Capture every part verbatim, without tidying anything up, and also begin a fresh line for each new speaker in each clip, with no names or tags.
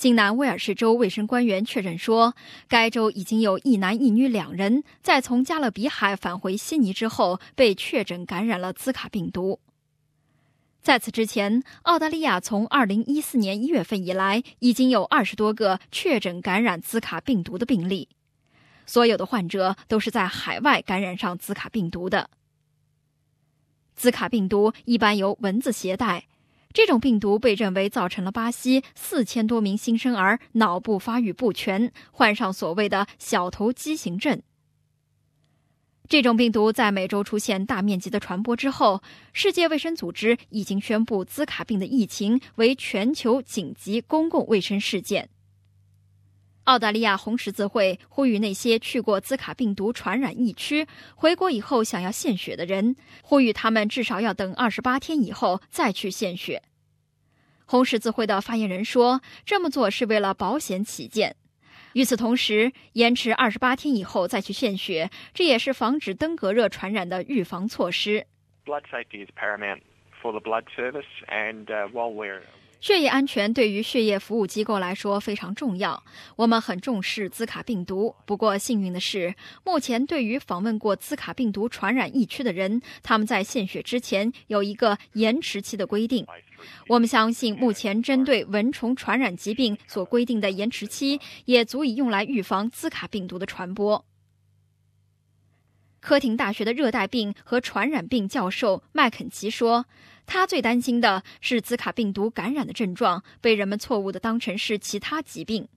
新南威尔士州卫生官员确认说，该州已经有一男一女两人在从加勒比海返回悉尼之后被确诊感染了兹卡病毒。在此之前，澳大利亚从二零一四年一月份以来，已经有二十多个确诊感染兹卡病毒的病例，所有的患者都是在海外感染上兹卡病毒的。兹卡病毒一般由蚊子携带，这种病毒被认为造成了巴西四千多名新生儿脑部发育不全，患上所谓的小头畸形症。这种病毒在美洲出现大面积的传播之后，世界卫生组织已经宣布兹卡病的疫情为全球紧急公共卫生事件。澳大利亚红十字会呼吁那些去过兹卡病毒传染疫区、回国以后想要献血的人，呼吁他们至少要等二十八天以后再去献血。红十字会的发言人说，这么做是为了保险起见。与此同时，延迟二十八天以后再去献血，这也是防止登革热传染的预防措施。
Blood safety is paramount for the blood service, and uh, while we're
血液安全对于血液服务机构来说非常重要，我们很重视兹卡病毒。不过幸运的是，目前对于访问过兹卡病毒传染疫区的人，他们在献血之前有一个延迟期的规定。我们相信目前针对蚊虫传染疾病所规定的延迟期也足以用来预防兹卡病毒的传播。科廷大学的热带病和传染病教授麦肯齐说，他最担心的是兹卡病毒感染的症状被人们错误地当成是其他疾病。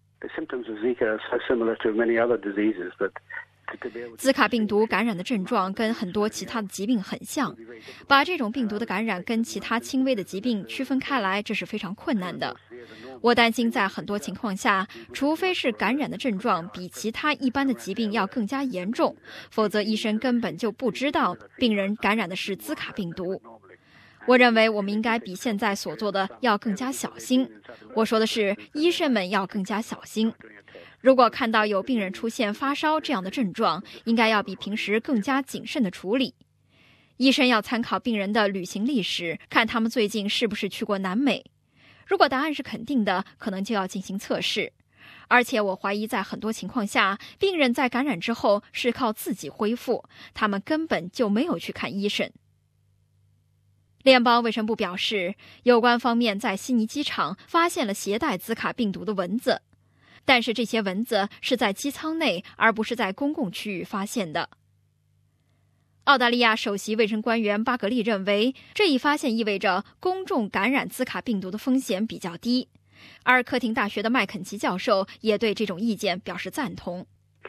兹卡病毒感染的症状跟很多其他的疾病很像，把这种病毒的感染跟其他轻微的疾病区分开来，这是非常困难的。我担心在很多情况下，除非是感染的症状比其他一般的疾病要更加严重，否则医生根本就不知道病人感染的是兹卡病毒。我认为我们应该比现在所做的要更加小心。我说的是，医生们要更加小心。如果看到有病人出现发烧这样的症状，应该要比平时更加谨慎的处理。医生要参考病人的旅行历史，看他们最近是不是去过南美。如果答案是肯定的，可能就要进行测试。而且我怀疑在很多情况下，病人在感染之后是靠自己恢复，他们根本就没有去看医生。联邦卫生部表示，有关方面在悉尼机场发现了携带兹卡病毒的蚊子，但是这些蚊子是在机舱内，而不是在公共区域发现的。澳大利亚首席卫生官员巴格利认为，这一发现意味着公众感染兹卡病毒的风险比较低，而科廷大学的麦肯齐教授也对这种意见表示赞同。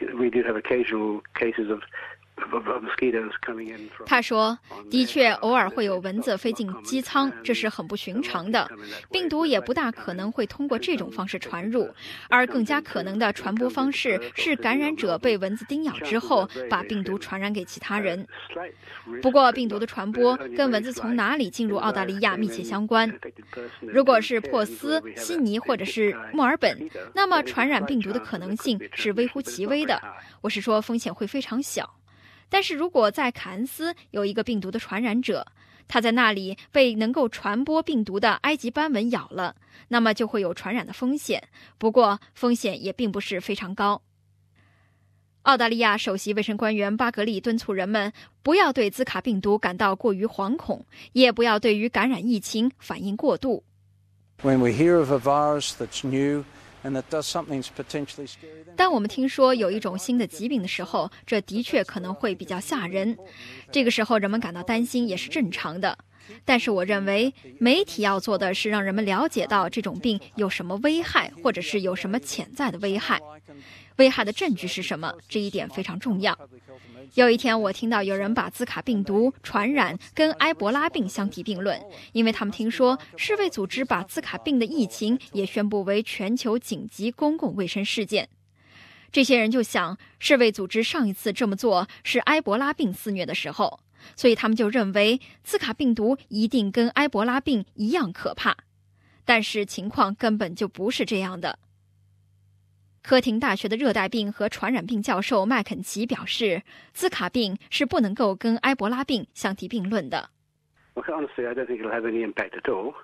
他说，的确偶尔会有蚊子飞进机舱，这是很不寻常的，病毒也不大可能会通过这种方式传入，而更加可能的传播方式是感染者被蚊子叮咬之后把病毒传染给其他人。不过病毒的传播跟蚊子从哪里进入澳大利亚密切相关，如果是珀斯、悉尼或者是墨尔本，那么传染病毒的可能性是微乎其微的，我是说风险会非常小。但是如果在凯恩斯有一个病毒的传染者，他在那里被能够传播病毒的埃及斑蚊咬了，那么就会有传染的风险，不过风险也并不是非常高。澳大利亚首席卫生官员巴格利敦促人们不要对兹卡病毒感到过于惶恐，也不要对于感染疫情反应过度。
When we hear of a virus that's new, Potentially...
当我们听说有一种新的疾病的时候，这的确可能会比较吓人，这个时候人们感到担心也是正常的。但是我认为媒体要做的是让人们了解到这种病有什么危害，或者是有什么潜在的危害，危害的证据是什么，这一点非常重要。有一天我听到有人把兹卡病毒传染跟埃博拉病相提并论，因为他们听说世卫组织把兹卡病的疫情也宣布为全球紧急公共卫生事件。这些人就想，世卫组织上一次这么做是埃博拉病肆虐的时候，所以他们就认为兹卡病毒一定跟埃博拉病一样可怕。但是情况根本就不是这样的。科廷大学的热带病和传染病教授麦肯齐表示，兹卡病是不能够跟埃博拉病相提并论的。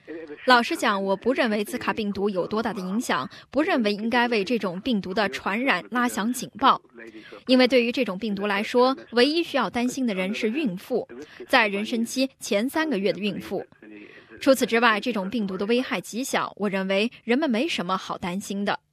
老实讲，我不认为兹卡病毒有多大的影响，不认为应该为这种病毒的传染拉响警报。因为对于这种病毒来说，唯一需要担心的人是孕妇，在妊娠期前三个月的孕妇。除此之外，这种病毒的危害极小，我认为人们没什么好担心的。